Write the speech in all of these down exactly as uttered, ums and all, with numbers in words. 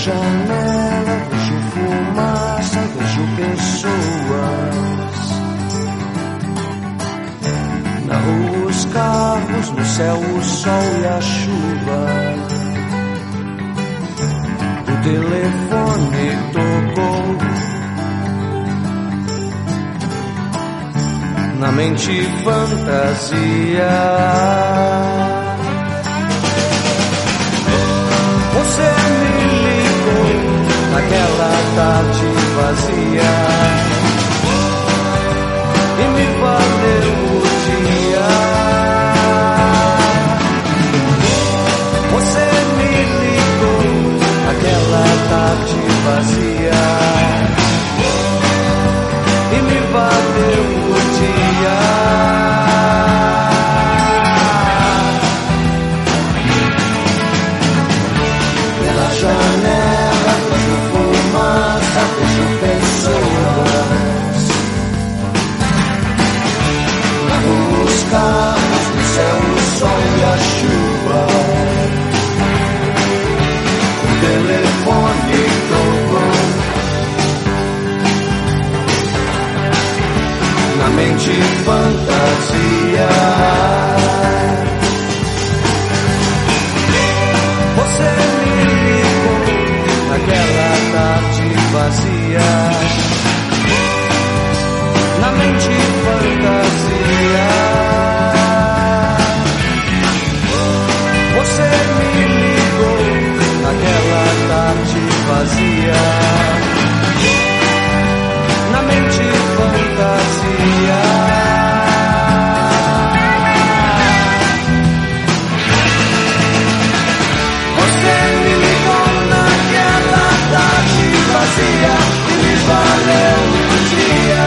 janela vejo fumaça, vejo pessoas. Na rua os carros, no céu o sol e a chuva. O telefone tocou. Na mente fantasia. Você me ligou naquela tarde vazia e me valeu o dia. Você me ligou naquela tarde vazia e me valeu o dia. Janela, vejo fumaça, vejo pessoas. Na rua os carros, no céu o sol e a chuva. O telefone tocou. Na mente fantasia. Você naquela tarde vazia, na mente fantasia. Você me ligou naquela tarde vazia, na mente fantasia. Você me ligou naquela tarde vazia e me valeu o dia.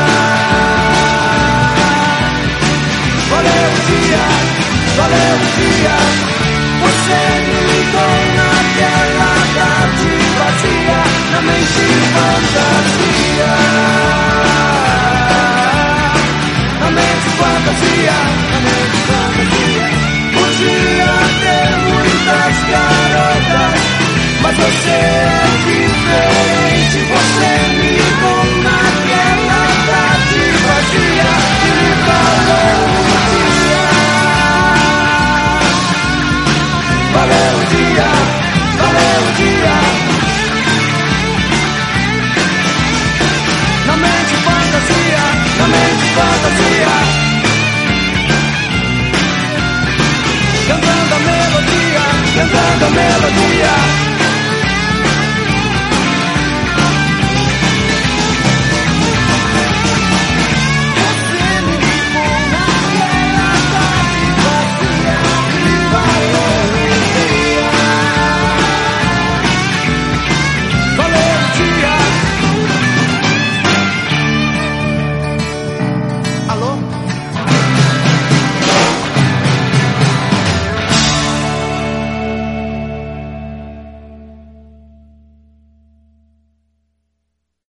Valeu o dia, valeu o dia. Você me ligou naquela tarde vazia, na mente fantasia. Na mente fantasia, na mente fantasia. Podia ter muitas garotas, mas você é diferente. Você me ligou naquela tarde vazia e me valeu o dia. Valeu o dia, valeu o dia. Na mente fantasia, na mente fantasia. Cantando a melodia, cantando a melodia.